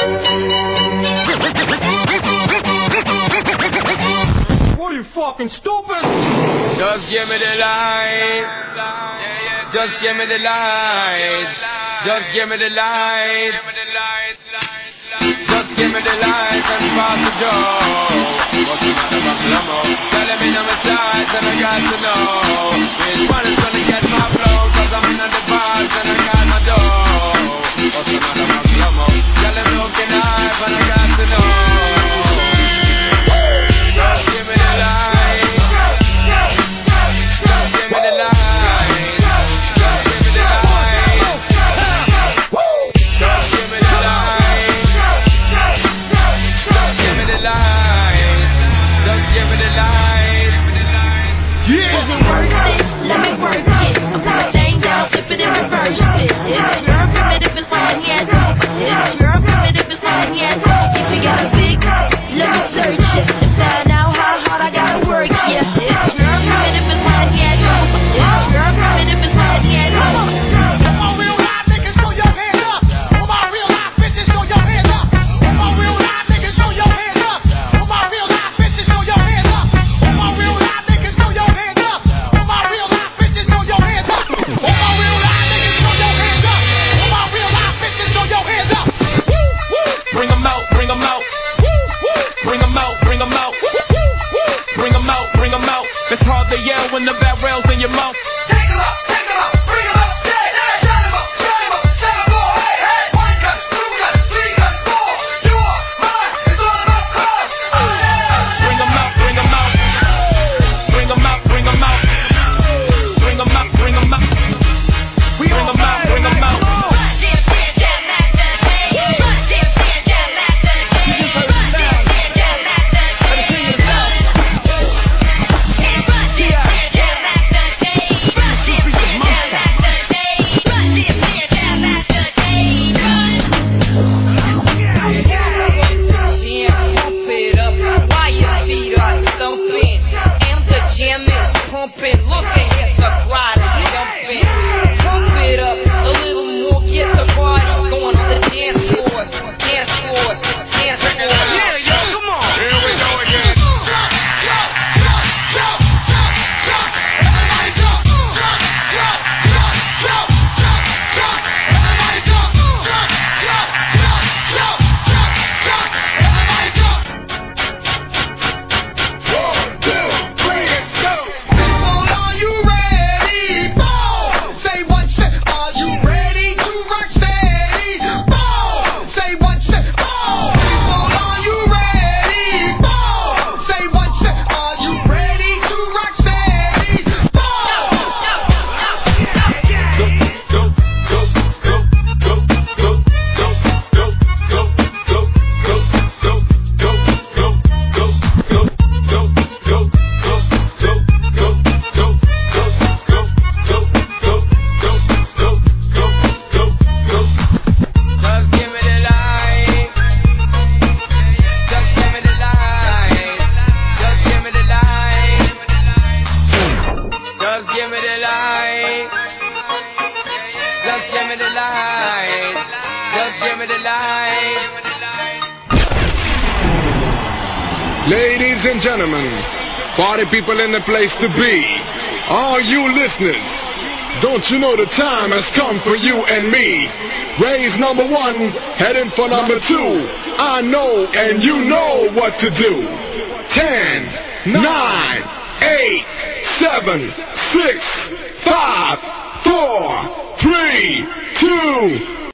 What are you fucking stupid? Just give me the light. Just give me the light. Just give me the light. Just give me the light and pass the joe. What's the matter, Buffalo? Telling me I'm sides and I got to know which one is gonna get my flow. Cause I'm in the bars and I got my dough. What's the matter, Buffalo? Telling me looking high but I got to know. Just give me the light. Just give me the light. Just give me the light. Just give me the light. Just give me the light. Just give me the light. Yeah. Is it worth it? Let me work it. I put my thing down, flip it and reverse it. It's your primitive, it's mine, yes. It's your primitive, it's mine, yes. If you got a big, let me search it and find out how hard I gotta work, yeah. It's your primitive, it's mine, yes. It's your primitive, it's mine, yes. All my real live niggas, throw your hands up. All my real live bitches, throw your hands up. All my real live niggas, throw your hands up. All my real live bitches, throw your hands up. All my real live niggas, throw your hands up. All my real live bitches, throw your hands up. All my real live niggas, throw your hands up. All my real live bitches, throw your hands up. Bring 'em out, bring 'em out. Bring 'em out, bring 'em out. Bring 'em out, bring 'em out. It's hard to yell when the barrel's in your mouth. Take 'em up, bring 'em up, stay. Shut 'em up, shut 'em up, shut 'em up, hey, hey. 1 gun, 2 gun, 3 gun, 4. You are mine, it's all about cause. Bring 'em out, bring 'em out. Bring 'em out, bring 'em out. Bring 'em out, bring 'em out. Bring 'em out, bring 'em out. Ladies and gentlemen, party people in the place to be, all you listeners, don't you know the time has come for you and me? Raise number 1, heading for number 2. I know and you know what to do. 10, 9, 8, 7, 6, 5, 4, 3, 2,